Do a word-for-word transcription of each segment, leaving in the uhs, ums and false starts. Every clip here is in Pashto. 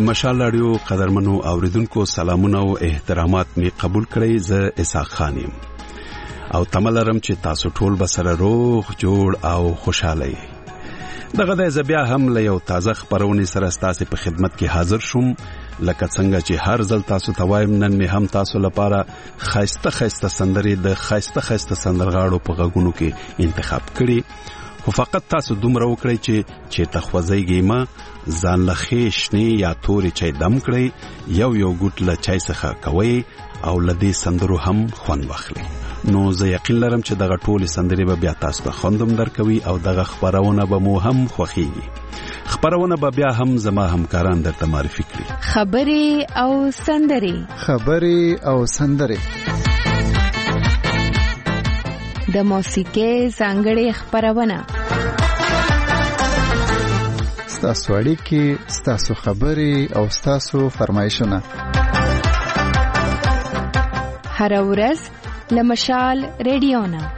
د مشال رادیو قدرمنو اوریدونکو سلامونه او احترامات می قبول کړئ. زه اسحاق خان یم او تملرم چې تاسو ټول به سره روغ جوړ او خوشاله یئ. دغه د زبیا هم له یو تازه خبرونې سره ستاسو په خدمت کې حاضر شوم. لکه څنګه چې هر ځل تاسو ته وایم، نن می هم تاسو لپاره خاصه خاصه سندرې د خاصه خاصه سندرغاړو په غوږونو کې انتخاب کړي. خو فقط تاسو دومره وکړئ چې چې تخوځيږئ ما ځان له خېشنې یا تورې چای دم کړئ، یو یو ګوت له چای څخه کوي او لدې سندرو هم خوند واخلئ. نو زه یقین لرم چې دغه ټولې سندرې به بیا تاسو ته خوندم درکوي او دغه خبرونه به مو هم خوښیږي. خبرونه به بیا هم زما همکاران درته معرفي کړي. خبرې او سندرې خبرې او سندرې د موسیقۍ ځانګړې خبرونه، ستاسو اړیکې، ستاسو خبرې او ستاسو فرمایشونه هر ورځ لمشال رادیو نه.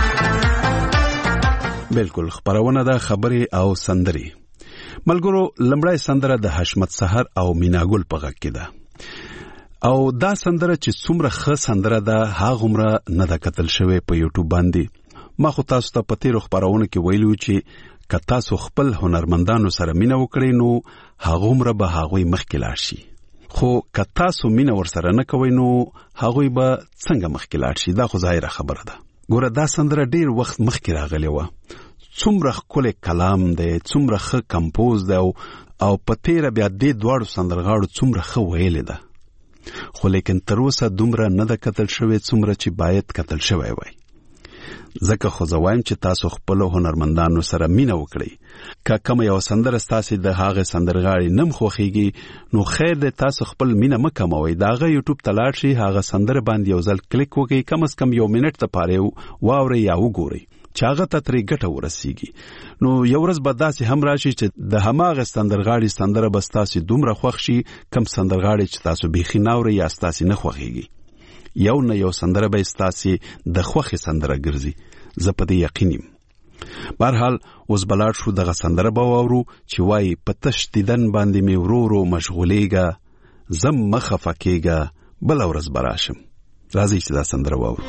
بالکل خبرونه د خبرې او سندرې. ملګرو، لمړی سندره د حشمت سحر او میناګل په غږ کې ده او دا سندره چې څومره ښه سندره ده هغومره نه ده کتل شوې په یوټیوب باندې. ما خو تاسو ته په تیرو خبرونو کې ویلو چې که تاسو خپل هنرمندانو سره مینه وکړئ نو هغومره به هغوی مخکې لاړ شي، خو که تاسو مینه ورسره نه کوئ نو هغوی به څنګه مخکې لاړ شي؟ دا خو ظاهره خبره ده. ګوره، دا سندره ډیر وخت مخکې راغلی وه. څومره ښکلی کلام دی، څومره ښه کمپوز دی او او په تیره بیا دې دواړو سندرغاړو څومره ښه ویلې ده، خو لیکن تر اوسه دومره نه ده کتل شوې څومره چې باید کتل شوی وای. ځکه خو زه وایم چې تاسو خپلو هنرمندانو سره مینه وکړئ. که کومه یو سندره ستاسې د هغې سندرغاړي نه م خوښیږي نو خیر دی، تاسو خپل مینه مه کموئ. د هغه یوټیوب ته لاړ شئ، هغه سندره باندې یو ځل کلیک وکړئ، کم از کم یو منټ دپاره واورئ یا وګورئ چې هغه ته ترې ګټه ورسیږي. نو یو ورځ به داسې هم راشي چې د هماغه سندرغاړي سندره به ستاسې دومره خوښ شي کم سندرغاړي چې تاسو بیخي نه اورئ یا ستاسې نه خوښیږي. یو نه یو سندره به ستاسې د خوښې سندره ګرځي، زه په دې یقین یم. بهرحال اوس به لاړ شو، دغه سندره به واورو چې وایي په تش دیدن باندې مې ورو ورو مشغولېږه، زم مه خفه کېږه، بله ورځ به راشم. راځئ چې دا سندره واورو.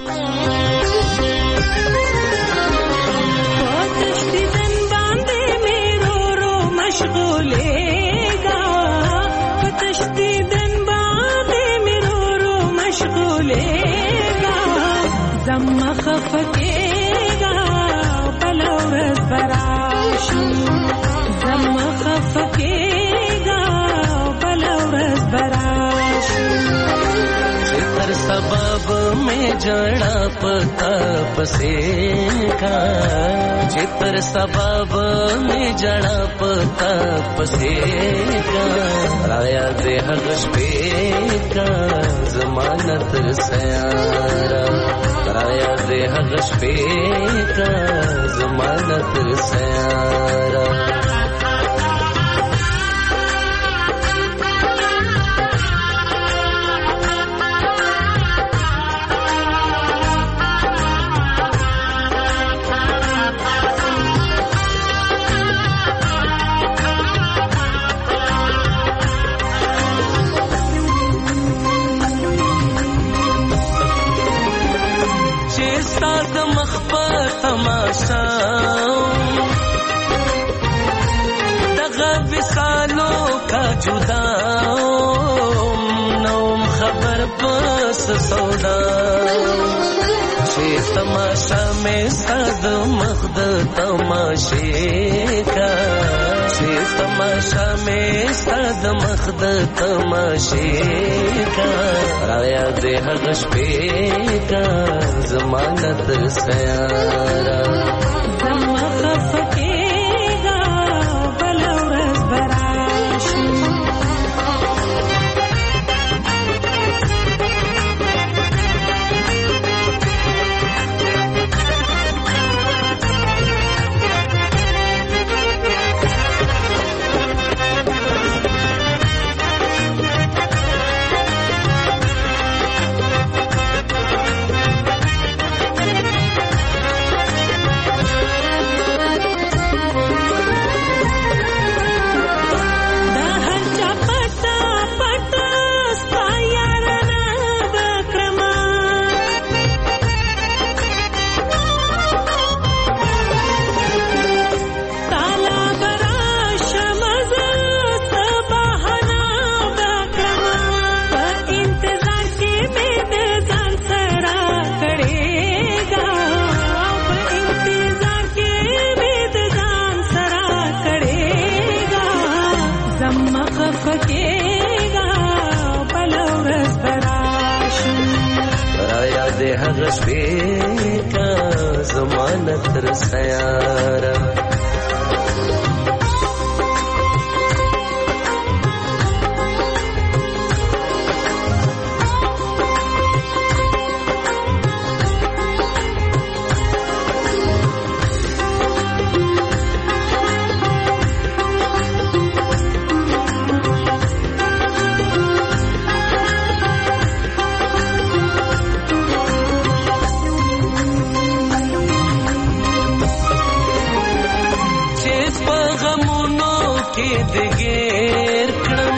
में जड़ा पता पसे का चित्र सबब में जड़ा पता पसे का राया दे हगश पे का जमानत सयारा राया दे हगश पे का जमानत सयारा दगा विसालों का जुदा नौम खबर बस सौदा शे तमाशा में सद मख्द तमाशे का शे तमाशा में सद मख्द तमाशे का राया दे हगश पे का जमानत सयारा دې هغه شپې کا زمانه تر سیاره دګیر کړم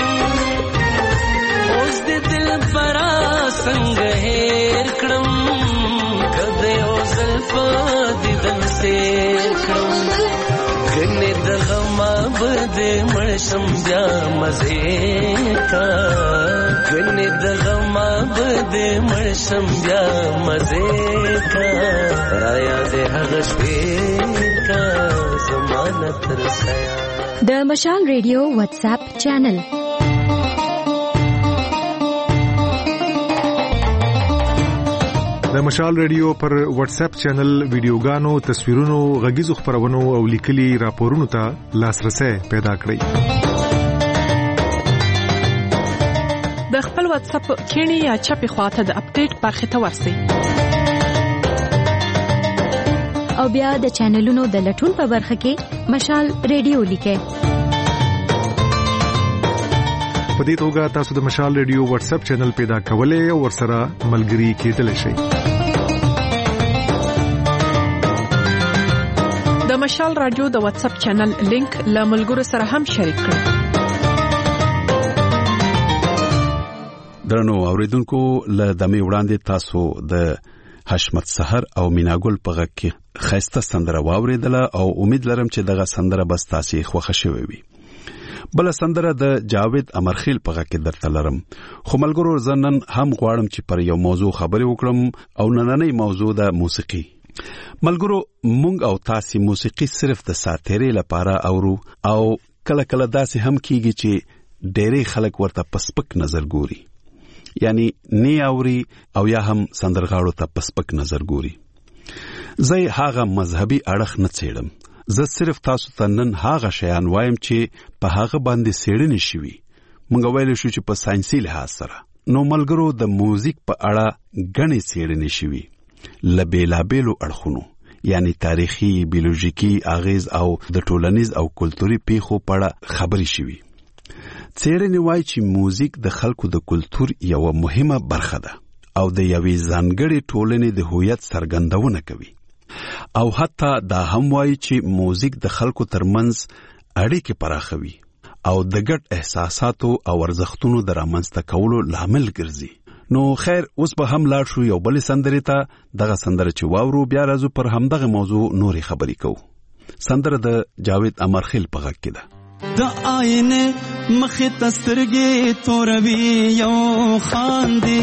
اوس د دل برا څنګه هېر کړم کده او زلف دیدن سیر کړم ګنې د غم بد مړشم بیا مزه کا ګنې د غم بد مړشم بیا مزه کا رایا دې هغه شپې کا زمانه تر سیا د مشال ریډیو واتس اپ چینل د مشال ریډیو پر واتس اپ چینل ویډیوګانو تصویرونو غږیزو خبرونو او لیکلي راپورونو ته لاسرسي پیدا کړئ د خپل واتس اپ کینی یا چپی خواته د اپډیټ برخه ته ورسئ او بیا د چینلونو د لټون په برخه کې مشال ریډیو لیکئ په دې توګه تاسو د مشال ریډیو واتس اپ چینل پیدا کولای او ورسره ملګري کېدلی شئ د مشال رادیو د واتس اپ چینل لینک له ملګرو سره هم شریک کړئ درنو اوریدونکو له دمه وړاندې تاسو د حشمت سحر او میناګل په غږ کې خسته سندره واوریدله او امید لرم چې دغه سندره بس تاسو خوښ شوي وي بل سندره د جاوید امرخیل په غږ کې درته لرم خو ملګرو زنن هم غواړم چې پر یو موضوع خبرې وکړم او نننۍ موضوع د موسیقي ملګرو مونږ او تاسو موسیقي صرف د ساتيري لپاره اورو او کله کله داسې هم کیږي چې ډېری خلک ورته پسپک نظر ګوري یعنی نی اوري او یا هم سندرغاړو ته پسپک نظر ګوري زه هغه مذهبي اړخ نه څېړم زه صرف تاسو ته نن هغه شیان وایم چې په هغه باندې څېړنې شوي مونږ ویل شو چې په ساينسي لحاظ سره نو ملګرو د موزیک په اړه غني څېړنې شوي لبیلابیلو اړخونو یعنی تاریخي بیولوژیکی اغیز او د ټولنیز او کلتوري پیښو په اړه خبرې شوي څېړنې وايي چې موزیک د خلکو د کلتور یو مهمه برخه ده او د یوې ځانګړې ټولنې د هویت څرګندونه کوي او حتی دا هم وايي چې موزیک د خلکو ترمنځ اړیکې پراخوي او د ګډ احساساتو او ارزښتونو د رامنځته کولو لامل ګرځي نو خیر اوس به هم لاړ شو یو بل سندرې ته دغه سندره چې واورو بیا راځو پر همدغه موضوع نوري خبرې کوو سندره د جاوید امرخیل په غږ کې ده د آینه مخه تسترګې توروي یو خاندي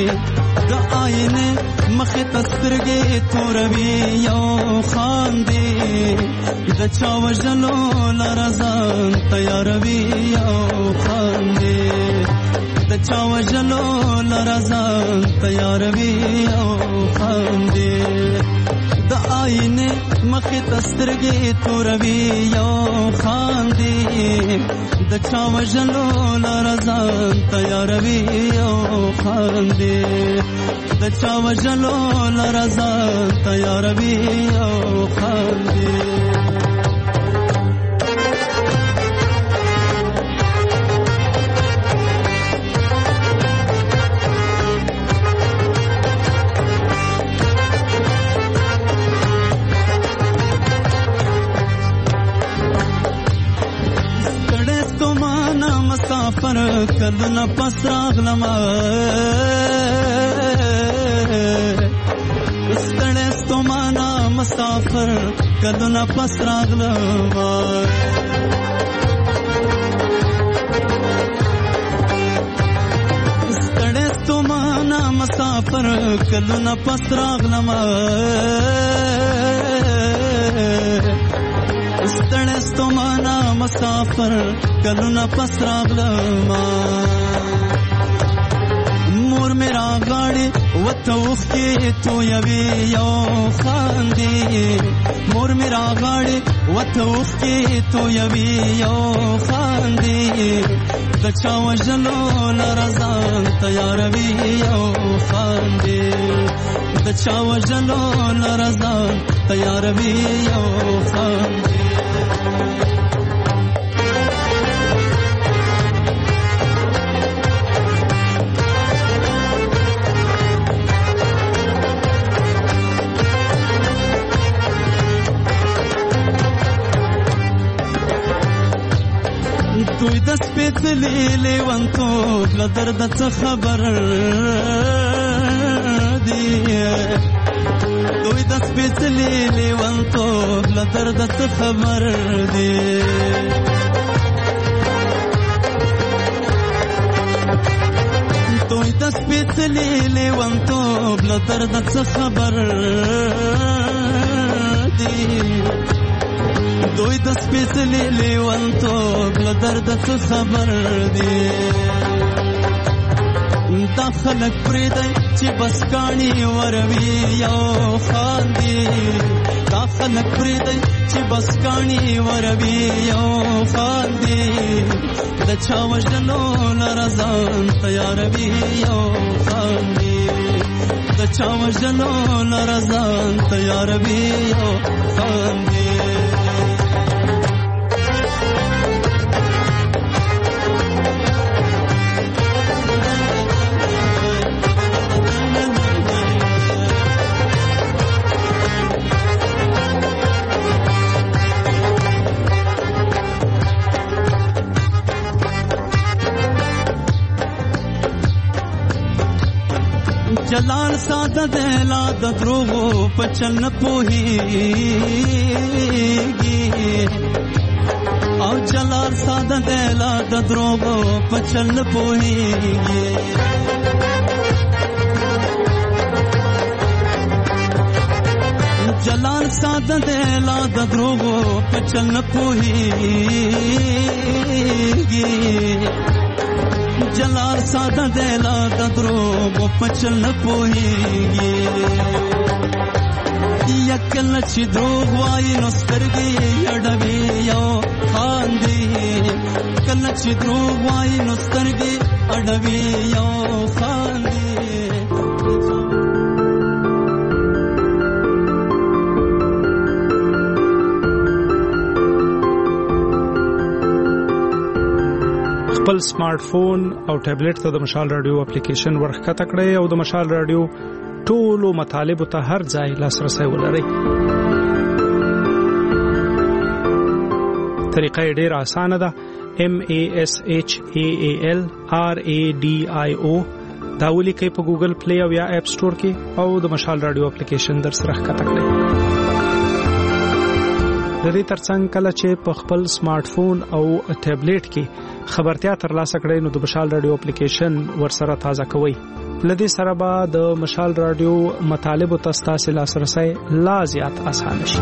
د آینه مخه تسترګې توروي یو خاندي د چا وژلو لرزان تیاروي یو خاندي د چا وژلو لرزان تیاروي یو خاندي د آینه مخه تسترګې توروي یو خاندي د چا وژلو لرزان تیاروي یو خاندي د چا وژلو لرزان تیاروي یو خاندي مسافر کلونه پس راغلم ستړی ستومانه مسافر کلونه پس راغلم ستړی ستومانه مسافر کلونه پس راغلم ستړی ستومانه مسافر کلونه پس راغلم مور میرا غاړي وتوخ کې تو یوي یو خاندي مور میرا غاړي وتوخ کې تو یوي یو خاندي د چا وجلو لرزان تیار وی یو خاندي د چا وجلو لرزان تیار وی یو خاندي دوی د سپېڅلې لیونتوب له درده څه خبر دي دوی د سپېڅلې لیونتوب له درده څه خبر دي دوی د سپېڅلې لیونتوب له درده څه خبر دي دوی د سپېڅلې لیونتوب له درده څه خبر دي دا خلک پرېږدئ چې بس کاڼي وروي یو خاندي دا خلک پرېږدئ چې بس کاڼي وروي یو خاندي د چا وژلو لره ځان تیاروي یو خاندي د چا وژلو لره ځان تیاروي یو خاندي جلال ساده دلا د دروغو په چل نه پوهیږي او جلال ساده دلا د دروغو په چل نه پوهیږي جلال ساده دلا د دروغو په چل نه پوهیږي جلال ساده دلا د دروغو په چل نه پوهیږي یکل چې دروغ وایي نو سترګې اډوي یو خاندي کله چې دروغ وایي نو سترګې اډوي یو خاندي خپل سمارټ فون او ټابلیټ ته د مشال رادیو اپلیکیشن ورخکته کړئ او د مشال رادیو ټولو مطالبه ته هر ځای لاسرسي ولرئ. طریقه ډېره اسانه ده. M A S H A A L R A D I O دا ولیکئ په ګوګل پلی او یا اپ سٹور کې او د مشال رادیو اپلیکیشن در سره ښکته کړئ. د دې ترڅنګ کله چې په خپل سمارټ فون او ټابلیټ کې خبرتیا ترلاسه کړئ نو د مشال رادیو اپلیکیشن ورسره تازه کوئ. لدې سره به د مشال رادیو مطالبه تاسو لاسرسي لا زیات آسان شي.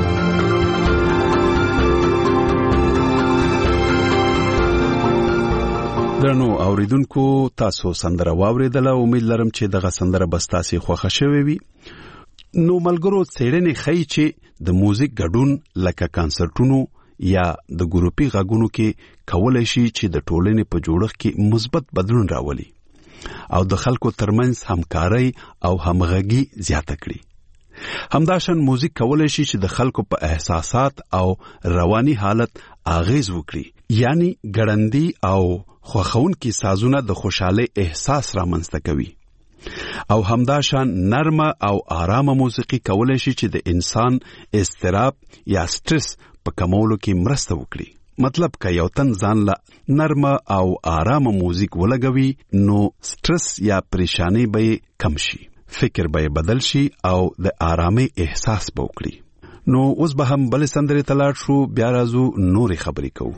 درنو اوریدونکو تاسو سندره واوریدله. امید لرم چې دغه سندره بس تاسو خوښه شوي وي. نو ملګرو څېړنې ښیي چې د موزیک ګډون لکه کانسرټونو یا د ګروپي غږونو کې کولای شي چې د ټولنې په جوړښت کې مثبت بدلون راولي او د خلکو ترمنځ همکاري او همغږي زیاته کړي. همداشان موزیک کولای شي چې د خلکو په احساسات او رواني حالت اغیز وکړي، یعنی ګړندی او خوښونکي سازونه د خوشاله احساس رامنځته کوي. او همداشان نرمه او آرامه موسیقي کولای شي چې د انسان اضطراب یا سټرس په کمولو کې مرسته وکړي. مطلب که یو تن ځان له نرمه او آرامه موزیک ولګوي نو سټرس یا پریشانی به کم شي، فکر به بدل شي او د آرامۍ احساس به وکړي. نو اوس به هم بل سندرې تلاړ شو، بیا راځو نورې خبرې کوو.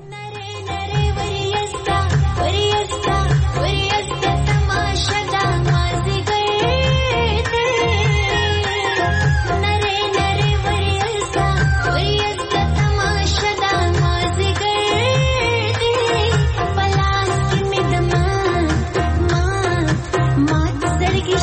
Sargi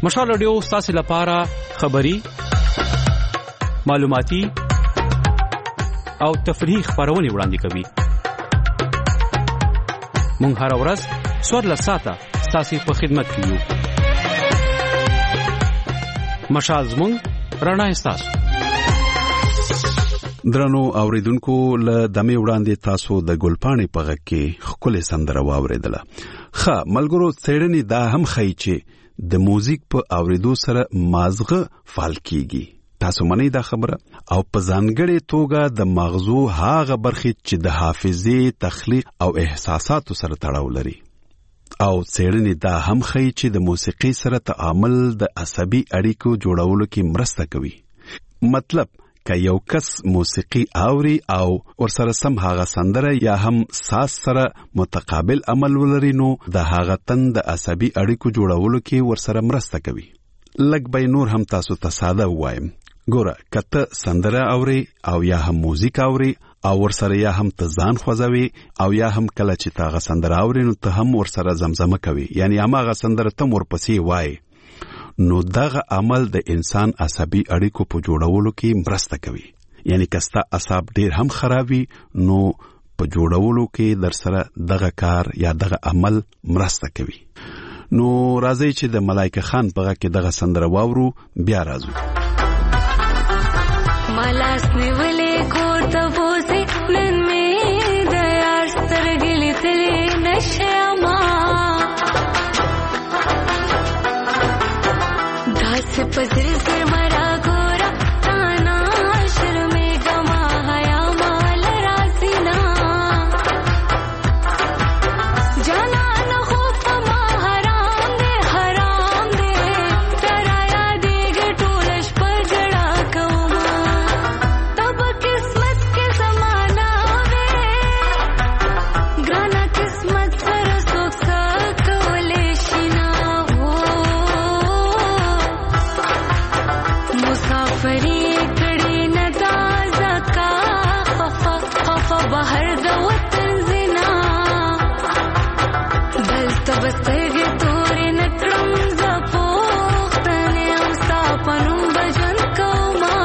مشال رادیو ستاسو لپاره خبری، معلوماتي او تفریحي خبرونه وړاندې کوي. مونږ هر ورځ څوارلس ساعته ستاسو په خدمت کې یو. مشال زموږ رڼا ستاسو. درنو اوریدونکو له دمه وړاندې تاسو د ګلپاڼې په غږ کې خپل سندره واوریدله. ښه ملګرو، څېړنې دا هم ښیي چې د موزیک په اوریدو سره مازغه فعال کیږي. تاسو منئ دا خبره؟ او په ځانګړې توګه د مغزو هغه برخې چې د حافظې، تخلیق او احساساتو سره تړاو لري. او څېړنې دا هم ښیي چې د موسیقۍ سره تعامل د عصبي اړیکو جوړولو کې مرسته کوي. مطلب که یو کس موسیقي اوري او ورسره سم هغه سندره یا هم ساز سره متقابل عمل ولري، نو د هغه تن د عصبي اړیکو جوړولو کې ورسره مرسته کوي. لږ به نور هم تاسو ته ساده وایم. ګوره، کته سندره اوري او یا هم موزیک اوري او ورسره یا هم ته ځان خوځوي او یا هم کله چې تاغه سندره اوري نو ته هم ورسره زمزمه کوي، یعنی هغه سندره تم ورپسې وای، نو دغه عمل د انسان عصبي اړیکو په جوړولو کې مرسته کوي. یعنی کستا اعصاب ډیر هم خرابي نو په جوړولو کې در سره دغه کار یا دغه عمل مرسته کوي. نو راځي چې د ملائکه خان په غږ کې دغه سندره واورو، بیا راځو. مالاس نیولې کور ته وځي نن مې د یار سترګې لیدلې نشه ما داسې په زر زر مرا ګوره تانا شرمېږه ما حیا مال راځي نه جانان خو په ما حرام دی حرام دی ترا یادېږي ټوله شپه ژړا کومه تب قسمت کې زمانه وې ګرانه قسمت سره څوک څه کولی شي نه مسافري کړي نه دا زکا خفا خفا بهر د وطن زنا دلته بسترګې تورې نه کړم زه پوښتنې او ستا په نوم به ژوند کومه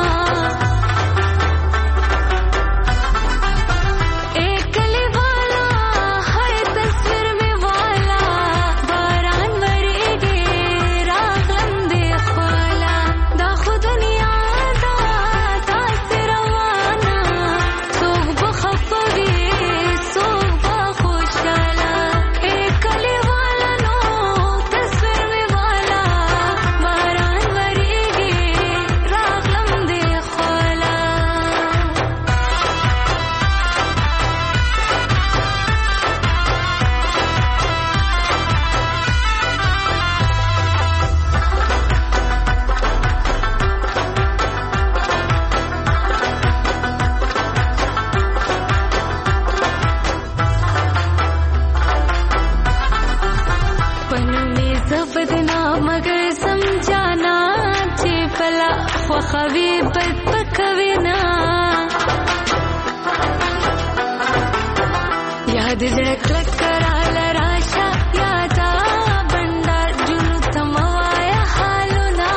ای کلي والا هر تصویر مې والا باران ورېږي راغلم دې خواله دا خو دنیا ده داسې روانه څوک به خفه وي څوک به خوشحاله ای کلي والا نو تصویر مې والا باران ورېږي راغلم دې خواله پنومې زه بدنام مګر سمجانا چې پلا خوښوي بد به کوي نه یاد زړه کلک راله راشه یادا بنډار جنو ته مه وایه حالونه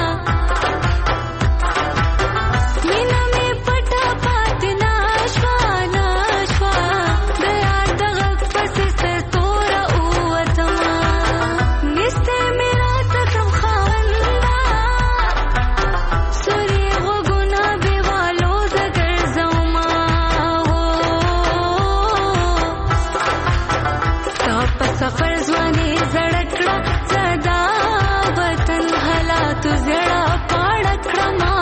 مینه مې پټه پاتې نه شوه نه شوه د یار د غږ پسې سر توره ووتمه نیستې مې راته کړم خاونده سوري غوږونه بېوالو زه ګرځومه ستا په سفر ځواني زړه کړه زه دا وطن حالاتو زړه پاړه کړمه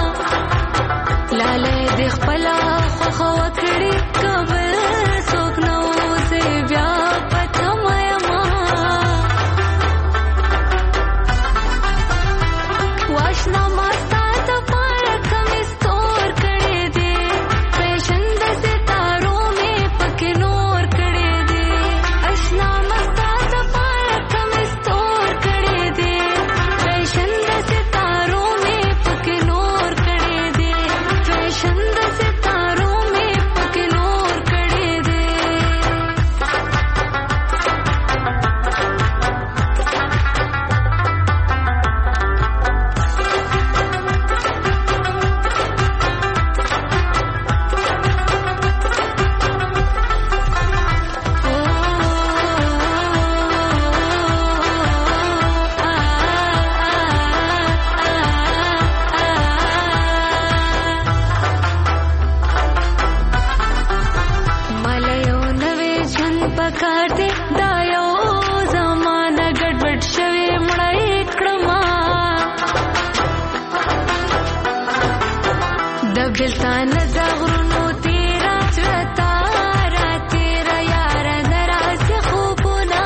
لالی دې خپله خوښه وکړي که بل څوک نه و زه بیا په تمه یمه واشنا ما ستا دپاره کمیس تور کړی دی فیشن د ستارو مې پکې نور کړی دی اشنا ما ستا دپاره کمیس تور کړی دی فیشن د ستارو مې پکې نور کړی دی فیشن د ستارو مړی کړما د بلتان د غرونو تیرا چتا را تیرا یار دراس خوبنا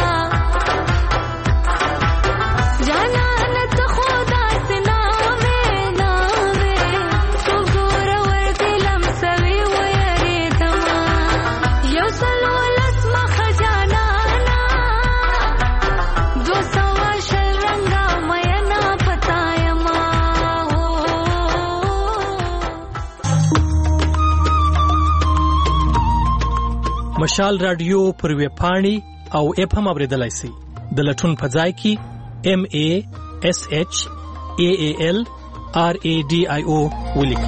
جانا نت خدا سناوي ناوي څوګور ور دلم سوي ويري دما یو سلو لس مخ جانا نا دو سوا شل رنگا مينا پتايما مشال رادیو پر وی پاڼي او اف هم اوریدلای شي د لټون په ځای کې ام ا اس اچ ا ا ال ار ا ډي آی او ولیکي.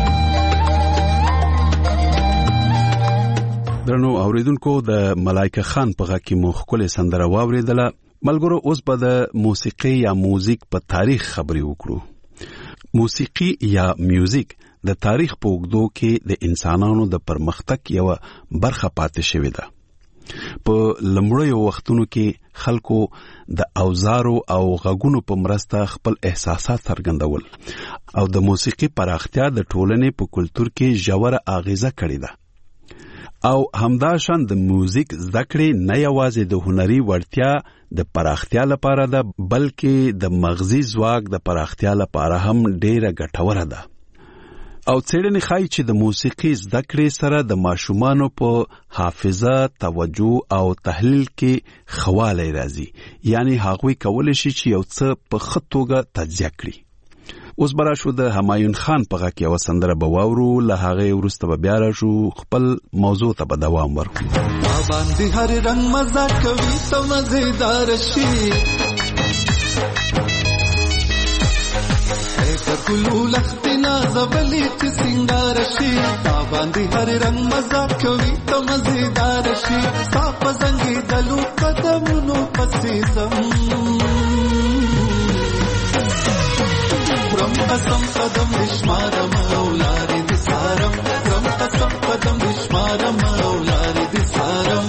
درنو اوریدونکو د ملائکه خان په غږ کې مو خپل سندره واوریدله. ملګرو اوس به د موسیقي یا موزیک په تاریخ خبرې وکړو. موسیقي یا میوزیک د تاریخ په اوږدو کې د انسانانو د پرمختګ یو برخه پاتې شوې ده. په لومړیو وختونو کې خلکو د اوزارو او غږونو په مرسته خپل احساسات څرګندول او د موسیقي پراختیا د ټولنې په کلتور کې ژوره اغیزه کړې ده. او همداشان د موزیک زده کړې نه یوازې د هنري وړتیا د پراختیا لپاره ده بلکې د مغزي ځواک د پراختیا لپاره هم ډېره ګټوره ده. او څېړنې ښایي چې د موسیقي زده کړې سره د ماشومانو په حافظه، توجه او تحلیل کې ښه والی راځي. یعنی هغوی کولی شي چې یو څه په ښه توګه تجزیه کړي. اوس به راشو د همایون خان په غږ کې یوه سندره به واورو. له هغې وروسته به بیا راشو خپل موضوع ته به دوام ورکړو. باندې هر رنگ مزه کوي تو مزیدار شي کلو لختنا زبلی چی سنگار شي تا باندې هر رنگ مزه کوي تو مزیدار شي صاف زنګي دلو قدمونو پسې زم رم قسم قدم نشمارم اولاري دي سارم رم قسم قدم نشمارم اولاري دي سارم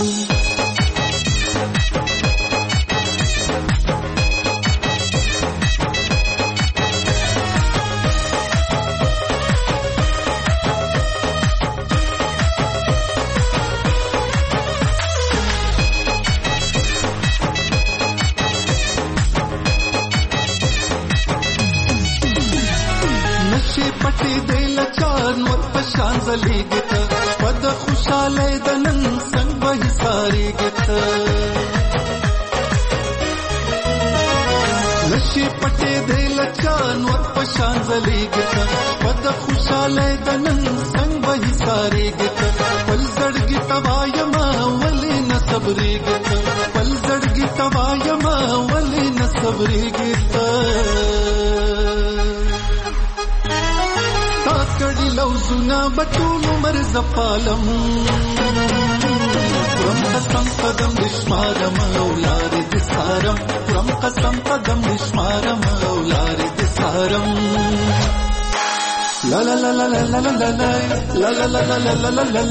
زلیګت پد خوشاله دنن څنګه به ساریګت نشي پټې دل چان ور پشان زلیګت پد خوشاله دنن څنګه به ساریګت پل زړګي توایم ولې نه صبرېګت پل زړګي توایم ولې نه صبرېګت کړي لوزونه بټول عمر زپالم پرم قسم قدم نشمارم اولاري دي سارم پرم قسم قدم نشمارم اولاري دي سارم لا لا لا لا لا لا لا لا لا لا لا لا لا لا لا لا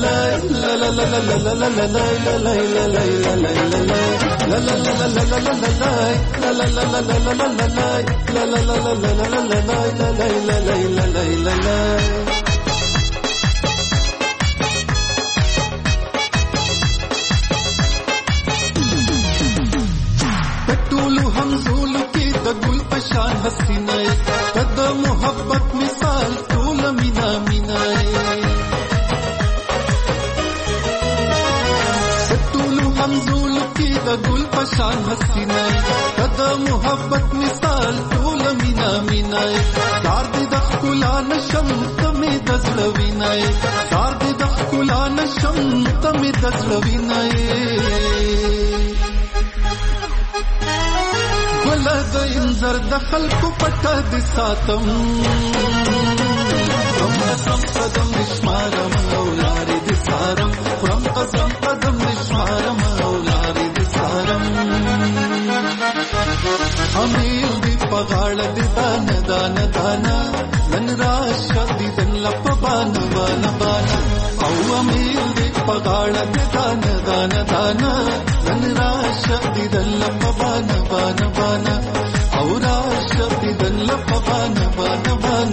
لا لا پټولو همزولو کې د ګل پشان حسینه د محبت مثال ټول مینا مینا پټولو همزولو کې د ګل پشان حسینه د محبت مثال ټول مینا مینا دار دې د خلا نشم تمه د زلوینای دار دې د خلا نشم تمه د زلوینای ولا د انذر دخل کو پټه د ساتم رم قسم قدم نشمارم اولاري د سارم رم قسم قدم نشمارم اولاري د سارم امیل دی پغاړ د دان دان دان نن را شدي دن لپ بان بان بان او امیر دې پغاړه دې دان دان دان نن راشه دې دل په بان بان بان او راشه دې دل په بان بان بان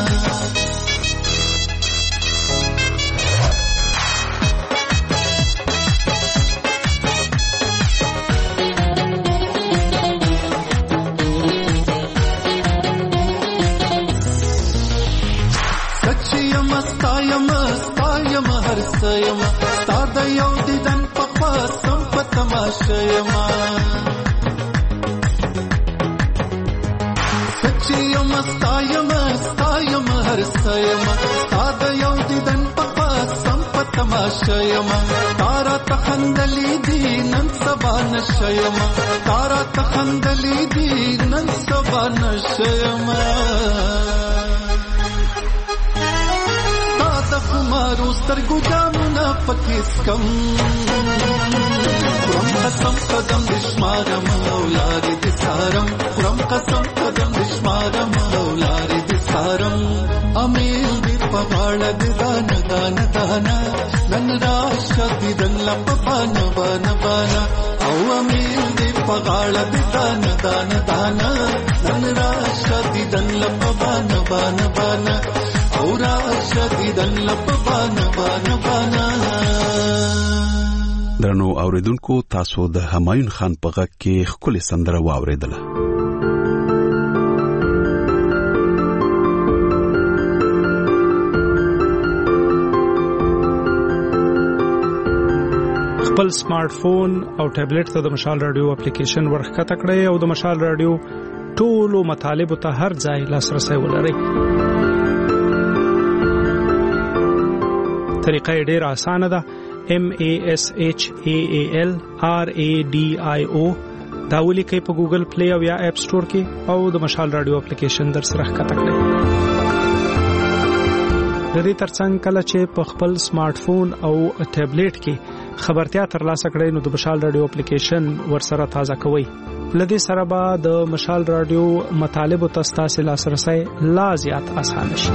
سیم ستا د یو دیدن په خواستم په تماشه یم سچی یم ستا یم ستا یم هر څه یم ستا د یو دیدن په خواستم په تماشه یم تارا ته خندلې دي نن سبا نشه یم تارا ته خندلې دي نن سبا نشه یم خمارو سترګو جامونه پکې سکم خورم قسم قدم دشمارم او لارې دې سارم خورم قسم قدم دشمارم او لارې دې سارم امیر دې په غاړه دې دانه دانه دانه نن راشه دې دل په بانه بانه بانه او امیر دې په غاړه دې دانه دانه دانه نن راشه دې دل په بانه بانه بانه او راشه دې دل په بانه بانه بانه. درنو اوریدونکو تاسو د همایون خان په غږ کې ښکلې سندره واوریدله. خپل سمارټ فون او ټابلیټ ته د مشال رادیو اپلیکیشن ورښکته کړئ او د مشال رادیو ټولو مطالبو ته هر ځای لاسرسي ولرئ. طریقه ډېر اسانه ده. M A S H A A L R A D I O دا ولیکئ په ګوګل پلی او یا اپ سٹور کې او د مشال رادیو اپلیکیشن در سره ښکته کړئ. د دې ترڅنګ کله چې په خپل سمارټ فون او ټابلیټ کې خبرتیا ترلاسه کړئ نو د مشال رادیو اپلیکیشن ورسره تازه کوئ. لدې سره به د مشال رادیو مطالب او تاسو لاسرسي لا زیات اسانه شي.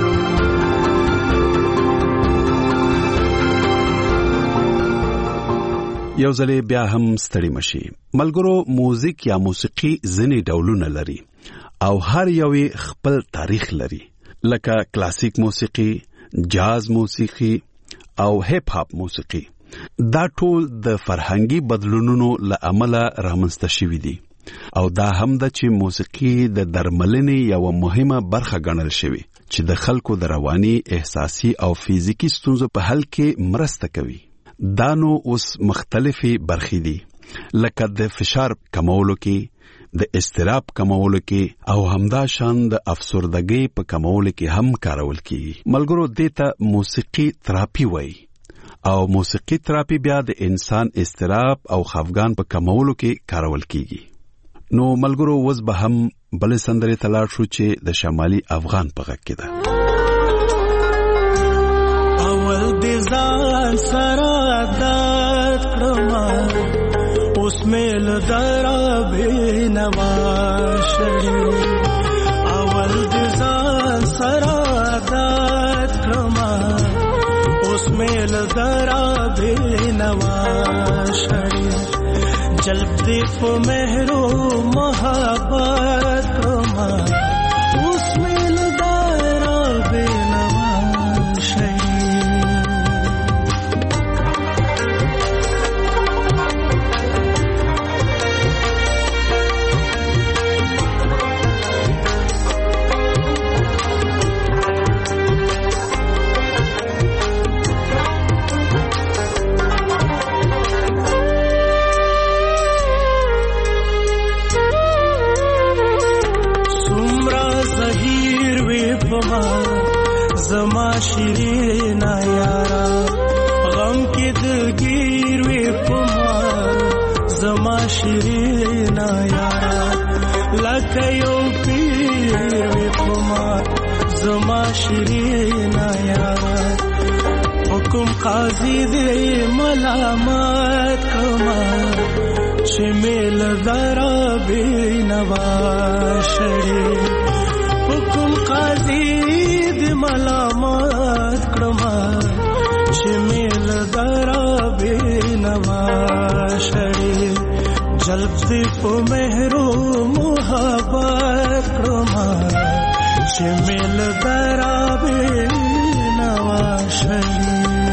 یو ځلې بیا هم ستړي مشي. ملګرو موزیک یا موسیقي ځینې ډولونه لري او هر یو خپل تاریخ لري، لکه کلاسیک موسیقي، جاز موسیقي او هیپ هاپ موسیقي. دا ټول د فرهنګي بدلونونو له امله رامنځته شوي دي او دا هم د چې موسیقي د درملنې یو مهمه برخه ګڼل شوی چې د خلکو د رواني، احساسي او فزیکی ستونزو په حل کې مرسته کوي. دا نو اوس مختلفي برخې دي، لکه د فشار کمولو کې، د اضطراب کمولو کې او همدا شان د افسردګۍ په کمولو کې هم کارول کیږي. ملګرو دې ته موسیقي تراپي وایي او موسیقي تراپي بیا د انسان اضطراب او خفګان په کمولو کې کارول کیږي. نو ملګرو وز به هم بل سندري تلاړ شو چې د شمالي افغان په غږ کې ده. اول دې ځان سره عادت کړم اوس مې له درا بینوا شړې اول دې ځان سره عادت کړم اوس مې له درا بینوا شړې جلب دې په مهرو محبت کړم اوس مې له درا بینوا شړې زما شیرینا یارا غم کې دلګیر وې پما زما شیرینا یارا لکه یو پیر وې پما زما شیرینا یارا حکم قاضي دې ملامت کما چې مل درا بینوا شړې حکم قاضي ملامت کړم چې میل درا بینوا شړې جلب دې په مهرو محبت کړما چې میل درا بینوا شړې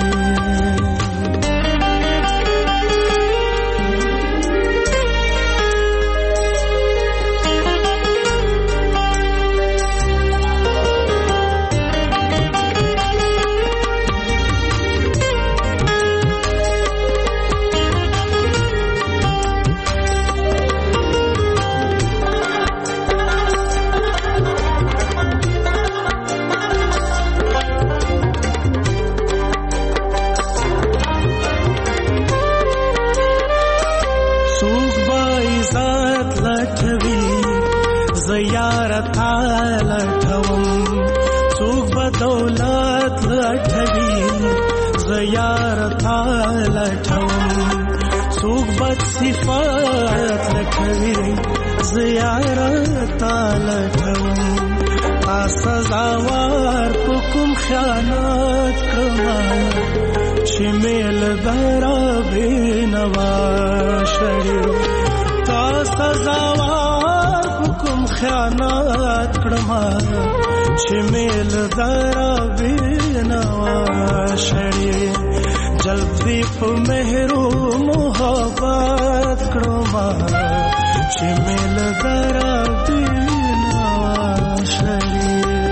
صفات لکوي زیارت لټوم سزاوار په کوم خیانت کما چې میل درا بینوا شړې تا سزاوار په کوم خیانت کما چې میل درا بینوا شړې جلدی په مهرو محبت کړما چې مل درا بینوا شړې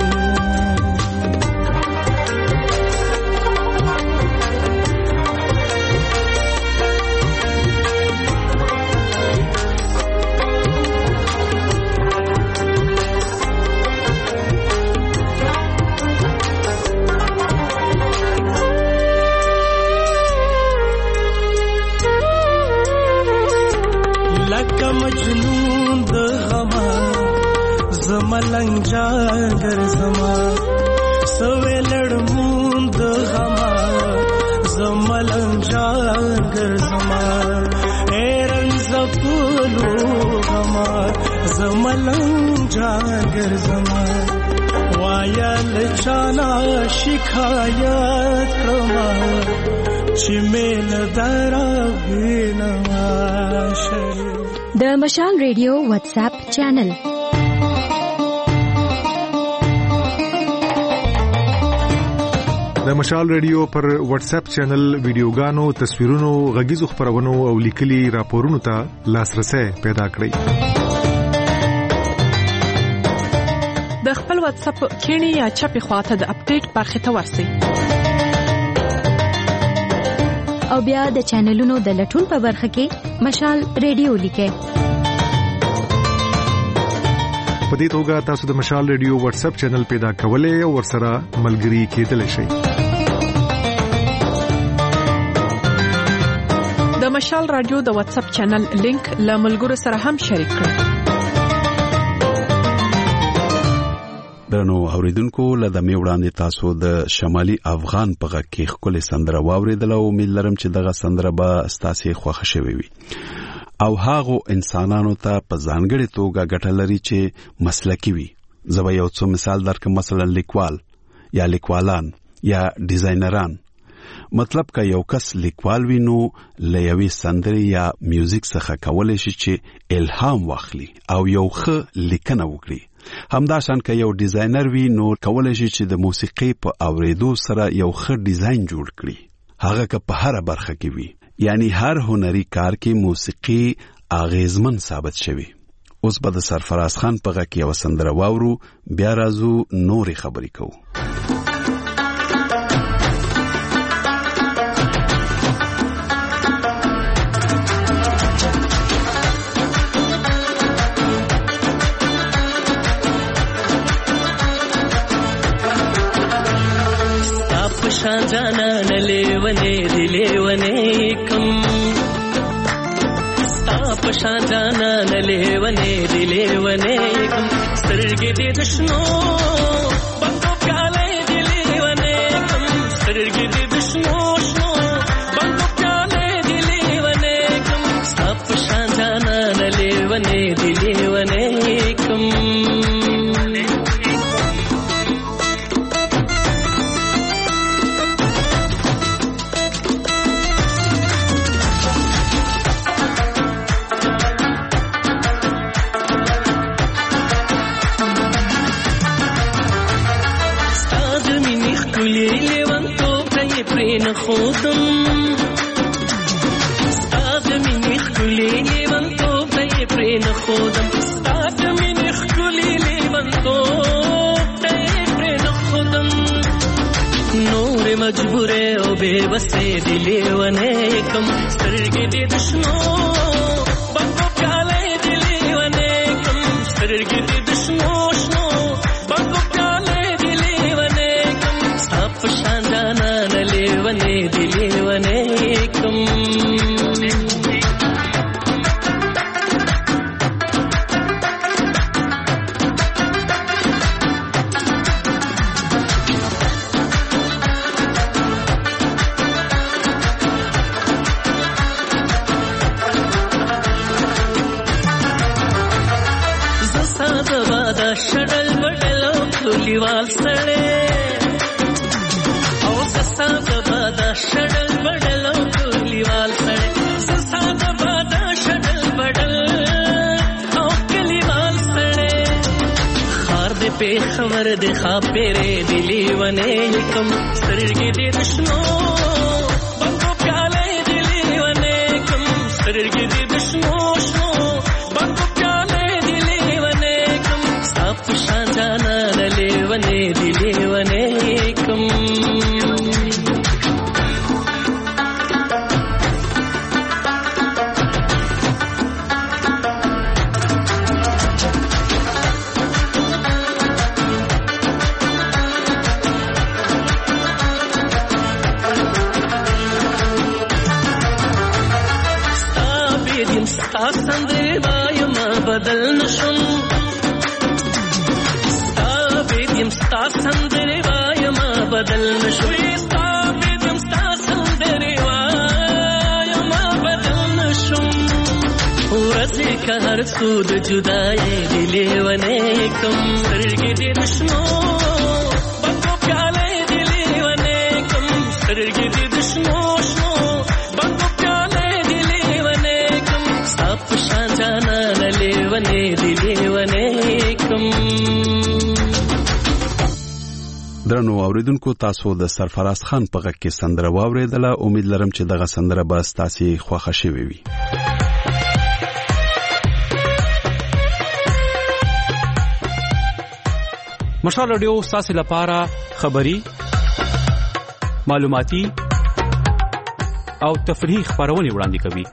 مجنون د غما زملنګ جاګر زما سوې لړمون د غما زملنګ جاګر زما هرن زپلو غما زملنګ جاګر زما وایل چانا شکایت کړما چې مل درا بینوا شړې د مشال ریډیو واتس اپ چینل د مشال ریډیو پر واتس اپ چینل ویډیوګانو تصویرونو غږیزو خبرونو او لیکلي راپورونو ته لاسرسي پیدا کړئ د خپل واتس اپ کینی یا چپی خواته د اپډیټ برخه ته ورسئ او بیا د چینلونو د لټون په برخه کې مشال ریډیو لیکئ په دې توګه تاسو د مشال ریډیو واتس اپ چینل پیدا کولای او ورسره ملګري کېدلی شئ د مشال رادیو د واتس اپ چینل لینک له ملګرو سره هم شریک کړئ درنو اوریدونکو لدمه وړاندې تاسو د شمالي افغان په غږ کې خپل سندره واوریدل او امید لرم چې دغه سندره به ستاسو خوښه شوي وي او هاغو انسانانو ته په ځانګړي توګه ګټه لري چې مسلکی وي زه به یو څو مثال درکړم مثلا لیکوال یا لیکوالان یا ډیزاینران مطلب که یو کس لیکوال وي نو لوي سندري یا میوزیک څخه کولای شي چې الهام واخلي او یو ښه لیکنه وکړي همداشان که یو ډیزاینر وي نو کولای شي چې د موسیقي په اوریدو سره یو ښه ډیزاین جوړ کړي هغه که په هر برخه کې وي یعنی هر هنري کار کې موسیقي اغیزمن ثابت شوی اوس به د سرفراز خان په غږ کې یو سندره واورو بیا راځو نورې خبرې کوو شان جانا نلیونے دلیونے کم ستاپ شان جانا نلیونے دلیونے کم سرگی دی دشنو بندو پیالے دلیونے کم سرگی دی دشنو شنو بندو پیالے دلیونے کم ستاپ شان جانا نلیونے دلیونے کم پرې نه خودم ستا د مینې ښکلې لیونتوب ته یې پرې نه خودم ستا د مینې ښکلې لیونتوب ته یې پرې نه خودم نورې مجبورې او بې وسې دي لیونې کم سترګې دې د شنو بنګو پیالې دي لیونې کم سترګې دې د شنو شنو بنګو پیالې دي لیونې کم ستا په شان جانانه لیونې دي لیونې کم شډل بډل او کلیوال سړی او سسا د بادا شډل بډل او کلیوال سړی سسا د بادا شډل بډل او کلیوال سړی خار دې په خبر دې خاپېرې دې لیونې کم سترګې دې د شنو بنګو پیالې دې لیونې کم سترګې دې د شنو شنو بنګو پیالې دې لیونې کم په شان جانانه لیونې دي لیونې کم ستا بېدیم ستا سندرې وایمه بدل نشم ستا سندرې وایمه بدل نشوې ستا بېدم ستا سندرې وایمه بدل نشم ورځې که هر څو د جدایۍ دې لیونې کم سترګې دې د شنو بنګو پیالې دې لیونې کم سترګې دې د شنو شنو بنګو پیالې دې لیونې کم ستا په شان جانانه لیونې دې لیونې کم درنو اوریدونکو تاسو د سرفراز خان په غږ کې سندره واوریدله امید لرم چې دغه سندره به تاسو خوښه شوي وي مشال رادیو تاسو لپاره خبری معلوماتي او تفریحي خبرونه وړاندې کوي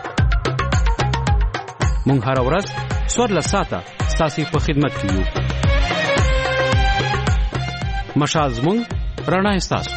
مونږ هر ورځ څوار لساته تاسو په خدمت کې یو مشال زمون رڼا استاسو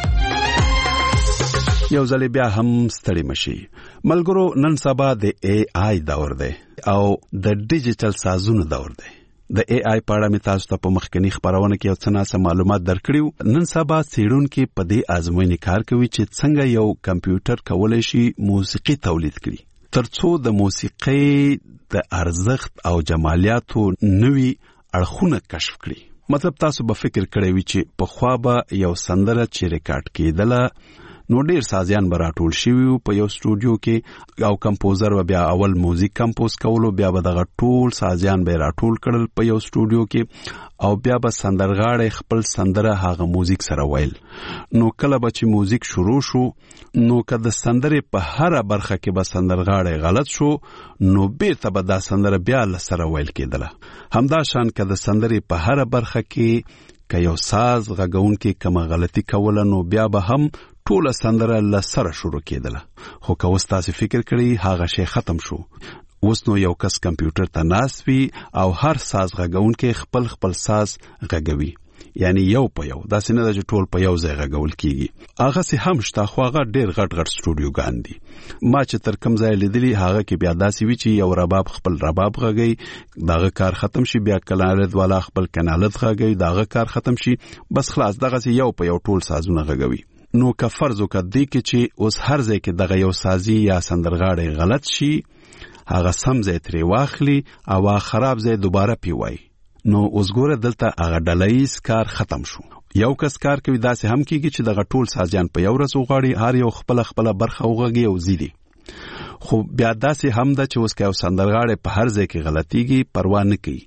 یو ځل بیا هم ستړي مشي ملګرو نن سبا د اے آی دور دی او د ډیجیټل سازونو دور دی د اے آی په اړه مې تاسو ته په مخکنی خبرونه کې یو څه ناسم معلومات درکړیو نن سبا څېړونکي په دې ازموینې کار کوي چې څنګه یو کمپیوټر کولای شي موسیقي تولید کړي ترڅو د موسیقي د ارزښت او جمالیاتو نوي اړخونه کشف کړي مطلب تاسو به فکر کړی وي چې په خوا به یو سندره چې ریکارډ کېدله نو ډیر سازیان به راټول شوي په یو سټوډیو کې او کمپوزر به بیا اول موزیک کمپوز کولو بیا به دغه ټول سازیان به راټول کړل په یو سټوډیو کې او بیا به سندرغاړی خپل سندره هغه موزیک سره ویل نو کله به چې موزیک شروع شو نو که د سندرې په هره برخه کې به سندرغاړی غلط شو نو بیرته به دا سندره بیا له سره ویل کېدله همدا شان که د سندرې په هره برخه کې که یو ساز غږونکي کومه غلطي کوله نو بیا به هم ټوله سندره له سره شروع کېدله خو که اوس تاسې فکر کړئ هغه شی ختم شو اوس نو یو کس کمپیوټر ته ناست وي او هر ساز غږونکی خپل خپل ساز غږوي یعنی یو په یو داسې نه ده چې ټول په یو ځای غږول کېږي هغسې هم شته خو هغه ډېر غټ غټ سټوډیوګان دي ما چې تر کوم ځای لیدلي هغه کې بیا داسې وي چې یو رباب خپل رباب غږوي دغه کار ختم شي بیا کلالت والا خپل کنالت غږوي دغه کار ختم شي بس خلاص دغسې یو په یو ټول سازونه غږوي نو که فرض وکړه دې کې چې اوس هر ځای کې دغه یو سازي یا سندرغاړی غلط شي هغه سم ځای ترې واخلي او خراب ځای دوباره پی وایي نو اوس ګوره دلته هغه ډلهییز کار ختم شو یو کس کار کوي داسې هم کېږي چې دغه ټول سازیان په یو ورځ وغواړي هر یو خپله خپله برخه وغږي او ځي دي خو بیا داسې هم ده چې اوس که یو سندرغاړی په هر ځای کې غلطیږي پروا نه کوي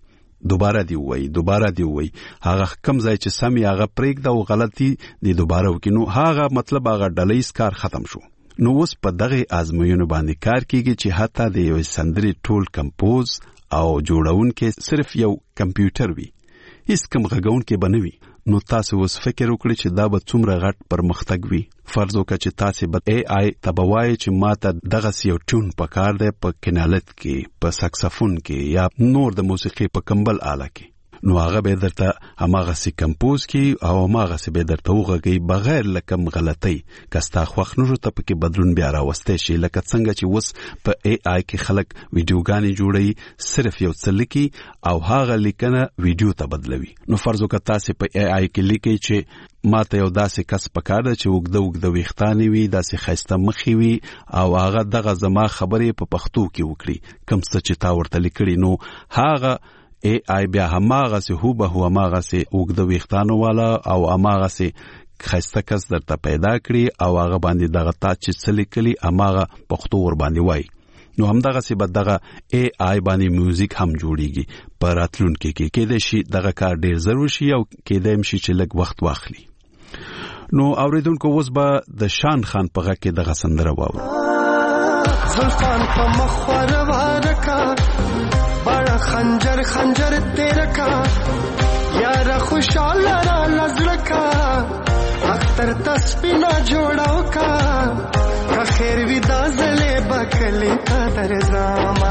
دوباره دی وای دوباره دی وای هغه کم ځای چې سم هغه پرېږده او غلطي دی دوباره وکړي نو هغه مطلب هغه ډلهیز کار ختم شو. نو اوس په دغه آزموینو باندې کار کیږي چې حتی د یو سندري ټول کمپوز او جوړونکي صرف یو کمپیوټر وي، هیڅ کم غږونکي بنوي. نو تاسو اوس فکر وکړئ چې دا به څومره غټ پرمختګ وي. فرض وکړه چې تاسو به ای آی تبوای چې ماته دغه یو ټون پکار دی په کینالت کې، په ساکسفون کې یا نور د موسیقي په کمبل آله کې، نو هغه به درته هماغه سي کمپوز کی او هماغه سي به درته وغږي بغیر لکم غلطي. کستا خوښ نشو ته پکې بدلون بیا راوستي شي، لکه څنګه چې وس په ای آی کې خلک ویډیوګانې جوړي صرف یو څه لیکي او هغه لیکنه ویډیو ته بدلوي. نو فرض وکړه تاسو په ای آی کې لیکي چې ماته یو داسې کس پکار دی چې وګده وګده ویښتانې وي، داسې ښایسته مخې وي او هغه دغه زما خبرې په پښتو کې وکړي کوم څه چې تا ورته لیکلي. نو هغه ای آی بیا هماغه سي هو به هو هماغه سي وګده ویښتانو والا او هماغه سي ښایسته کس درته پیدا کړي او هغه باندې دغه تا چې څه لیکلي هماغه پښتو ور باندې وایي. نو همدغه سي به دغه ای آی باندې میوزیک هم جوړیږي په راتلونکي کې. کېدای شي دغه کار ډیر ضرور شي او کېدای شي چې لږ وخت واخلي. نو اوریدونکو اوس به د شان خان په غږ کې دغه سندره واورو. زلفان په مخ ورکا بڑا خنجر خنجر تیرا کا یار خوشحال را لزلکا اختر تسبینا جوڑاو کا کا خیر ودا زلے بکلی کا در زاما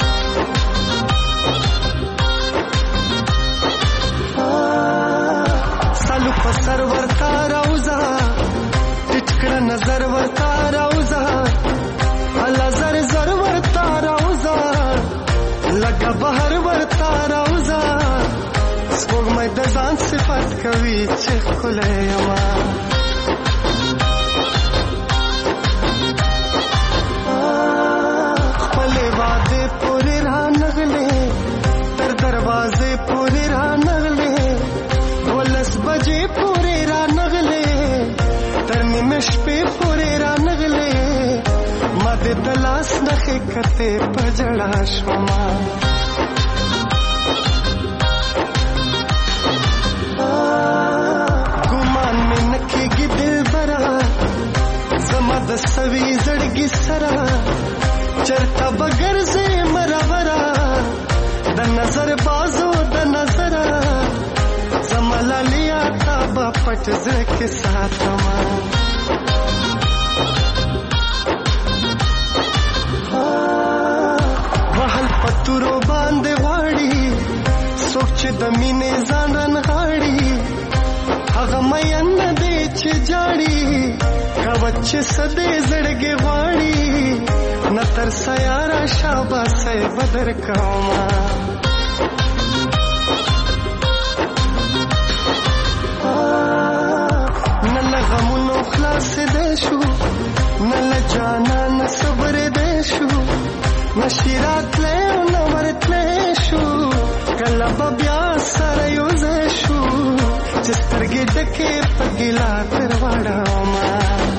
سالو پسر ورتا روزا ټټکړه نظر ورتا روزا الله زر زر ورتا روزا لگا بہر ورتا روزا سپوږ مې د ځان صفات کوي چې خلې یما خپلې واده پورې را نغلې تر دروازې پورې را نغلې ولس بجې پورې را نغلې تر نیمه شپې پورې را نغلې ما دې د لاس نخې کته پجړا شوما ګمان مې نکېږي دل برا زما د سوي زړګي سره چرته بغیر زه مرورا د نظر بازو د نظر زما لالیا تا با پټ زړه کې ساتما وحل پتورو باندې غواړي سوچ د مینې ځان غاړي هغه مې نه دې چې جاړي کاوچ سدې زړګي غواړي نتر سیارا شاباسه بدر کوما نل غمونو خلاص دې شو نل جانا نه صبر دې شو نشیرات له نو ورتلې شو کله بیا سره یو ځای شو چې سترګې ډکې پګلا تر وړاو ما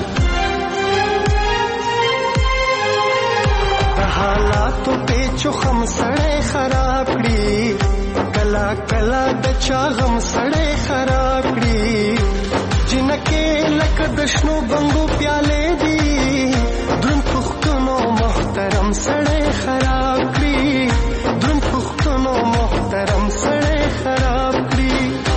حالاتو پیچو خم سړې خراب کړي کلا کلا د چا غم سړې خراب کړي جنکه لکه د شنو بنګو پیاله دي دن پختونو محترم سړې خراب کړي دن پختونو محترم سړې خراب کړي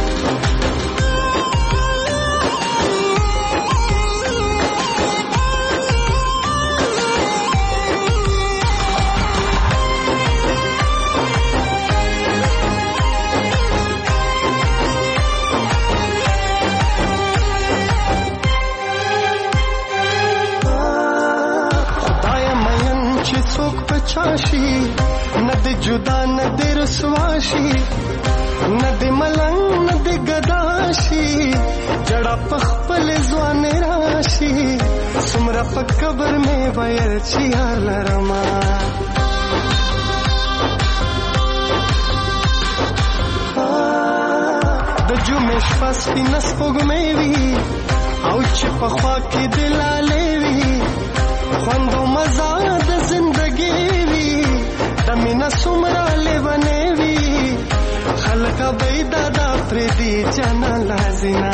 چاشي ند جدا ند رسواشي ند ملنګ ند گداشي جڑا پخپل ځوان راشي سمرا په قبر مې ویل چې لرما د جمعې شپه سپینه سپوږمۍ وي او چې په خوا کې دلالې وي خوندو مزه د زندګي وي د مینا سمرا لیوانې وي لکه بیدا دا پردي جنا لازینا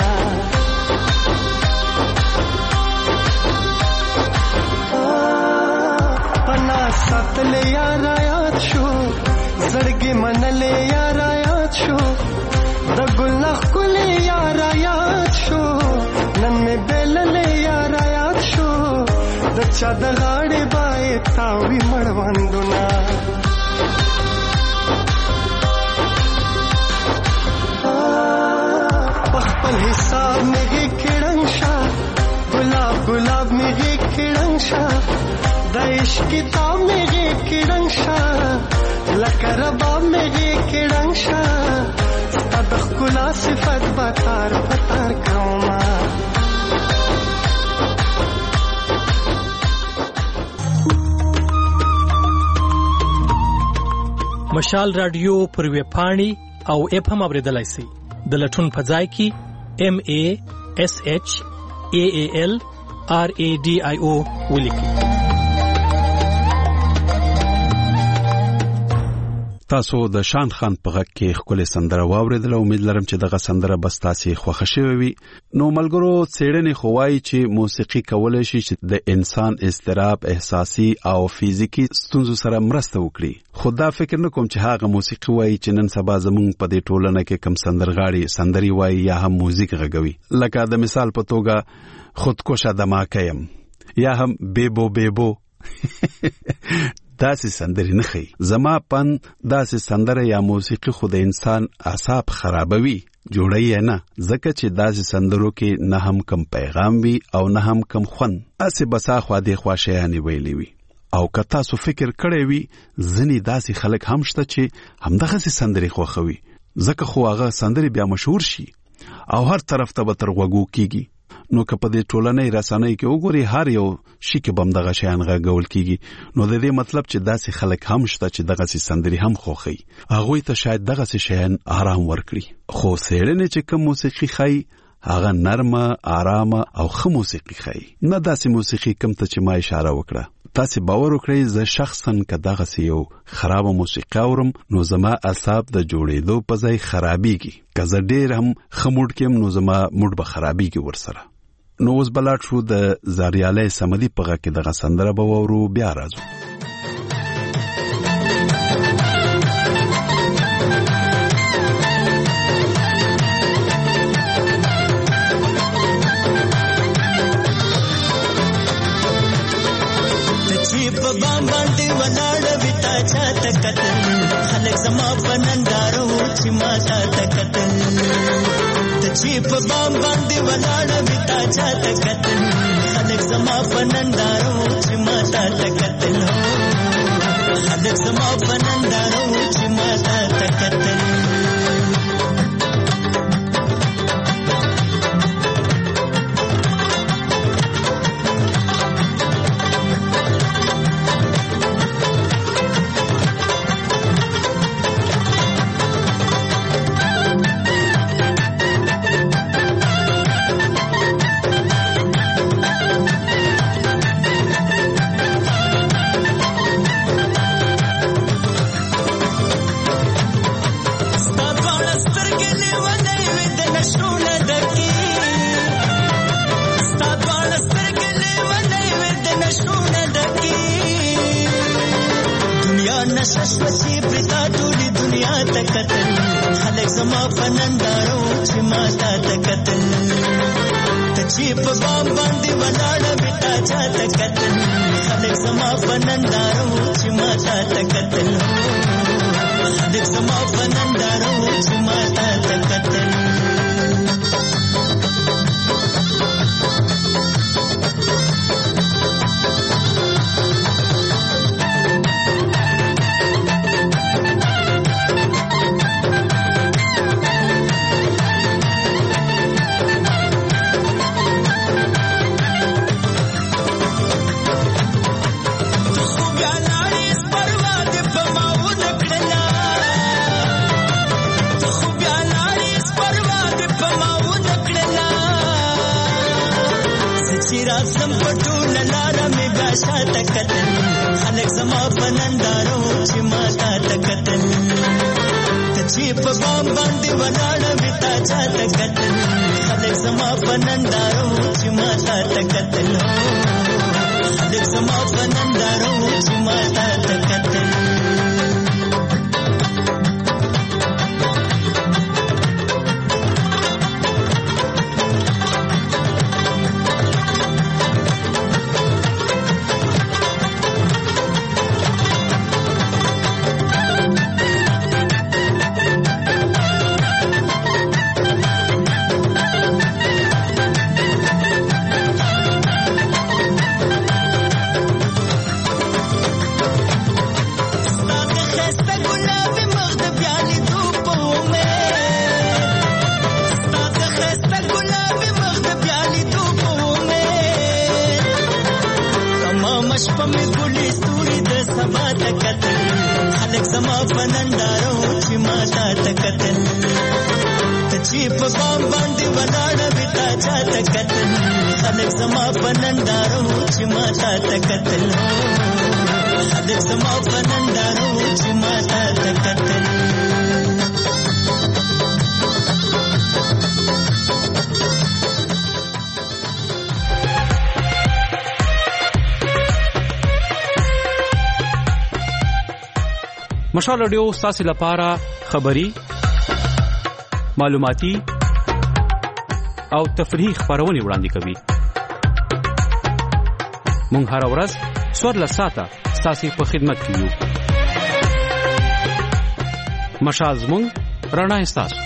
پنا ساتل یار یاد شو زړګي منل یار یاد شو د ګل نخ کول یار یاد شو نن مې بلل یار یاد شو د چا د غاړې بای تاوی مړوندونه خپل حساب میږي کړنګ شا ګلاب ګلاب میږي کړنګ شا د عشق کتاب میږي کړنګ شا لکه رباب میږي کړنګ شا د ښکلا صفت بتار بتار کوما مشال رادیو پر وی پاڼي او اف هم اوریدلای شي د لټون په ځای کې ام ا اس اچ ا ا ال ار ا ډي آی او ولیکي. تاسو د شان خان په غږ کې خپل سندره واوریدل او امید لرم چې دغه سندره بس تاسو خوښ شوي وي. نو ملګرو څېړنې خوایي چې موسیقي کولای شي چې د انسان اضطراب احساسي او فزیکی ستونزو سره مرسته وکړي. خو دا فکر نه کوم چې هغه موسیقي وایي چې نن سبا زموږ په دې ټولنه کې کم سندرغاړي سندري وایي یا هم موزیک غږوي. لکه د مثال په توګه خودکشه دماکیم یا هم بیبو بیبو داسې سندري نه خي. زما پن داسې سندره یا موسیقي خو د انسان اعصاب خرابوي جوړي نه، ځکه چې داسې سندرو کې نه هم کم پیغام وي او نه هم کم خون اسه بسا خو دې خواشياني ویلي وي. او که تاسو فکر کړی وي ځنی داسې خلک هم شته چې همدغه سندري خوښوي، ځکه خو هغه سندري بیا مشهور شي او هر طرف ته به تر وګو کیږي. نو که په دې ټولنې رسنۍ کې وګوري هر یو شي کې بم دغه شیان غږول کیږي، نو د دې مطلب چې داسې خلک هم شته چې دغه سندري هم خوښي، هغه ته شاید دغه شیان آرام ورکړي. خو سیرنه چې کوم موسیقي خای هغه نرمه آرامه او خو موسیقي خای، نه داسې موسیقي کوم ته چې ما اشاره وکړه. تاسو باور وکړئ زه شخصا که دغه یو خراب موسیقي اورم نو زما اعصاب د جوړېدو په ځای خرابېږي. که زه ډېر هم خموډ کېم نو زما موډ به خرابېږي ورسره. نو اوس بلاټ شو د زاریاله سمدي په غږ کې دغه سندره به وورو، بیا راځو. په بام باندې ولاړ وتا چاته کتل خلک زما پنندارو چې ما چاته کتل ته چې په بام باندې ولاړ وتا چاته کتل خلک زما پنندارو چې ما چاته کتل خلک زما پنندارو چې ما چاته کتل نششوچی پرتا ټولې دنیا ته کتل خلک زما پنندارو چې ما ته کتل ته چې په بام باندې ولاړ بیٹا چاته کتل خلک زما پنندارو چې ما ته کتل خلک زما پنندارو چې ما ته کتل په بام باندې ولاړه وي تا چاته کتل خلک زما په نندارو چې ما ته کتل خلک زما په نندارو چې ما ته کتل مشال رادیو ستاسو لپاره خبری معلوماتي او تفریحي خبرونه وړاندې کوي. مونږ هر ورځ څوار ساعته ستاسو په خدمت کې یو. مشال زموږ رڼا ستاسو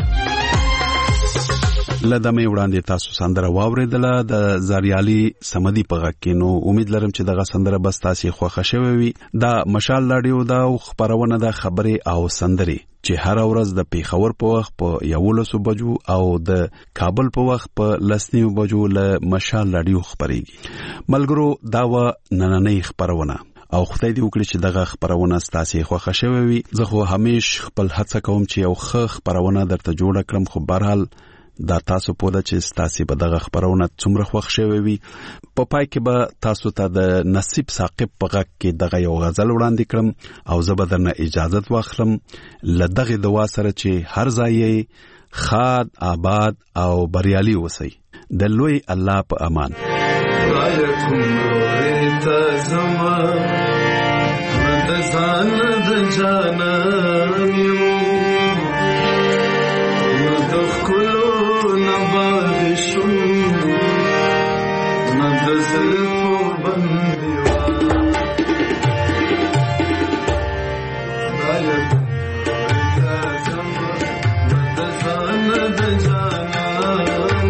لدمه وړاندې تاسو سندره واوریدله د زاریالي سمدي په غږ کې. نو امید لرم چې دغه سندره بس تاسو خوښه شوي وي. دا مشال رادیو دا خبرونه د خبرې او سندري چې هر ورځ د پیښور په وخت په یولسو بجو او د کابل په وخت په لسنیو بجو له مشال رادیو خبريږي. ملګرو دا و نننۍ خبرونه او خدای دې وکړي چې دغه خبرونه ستاسو خوښه شوي وي. زه خو همیش خپل هڅه کوم چې یو ښه خبرونه درته جوړ کړم، خو بهرحال دا تاسو په دغه چې تاسو به دغه خبرونه څومره خوښ شوي وي. په پای کې به تاسو ته د نصیب ثاقب په غږ کې دغه یو غزل وړاندې کړم او زه به درنه اجازه واخلم له دغه دعا سره چې هر ځای خاد آباد او بریالي اوسئ. د لوی الله په امان. رايكم انت زمان مدزان د جانان یو مدخلو نبادشو مدزلفو بندیو رايكم انت زمان مدزان د جانان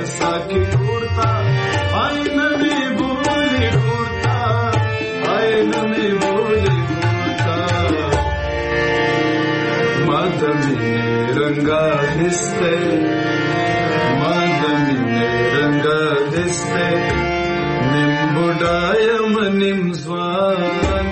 साकी ढूंढता आईन में बोली ढूंढता आईन में बोली ढूंढता माधवी रंगा दिसते माधवी रंगा दिसते निम्बुडाय मनिम स्वान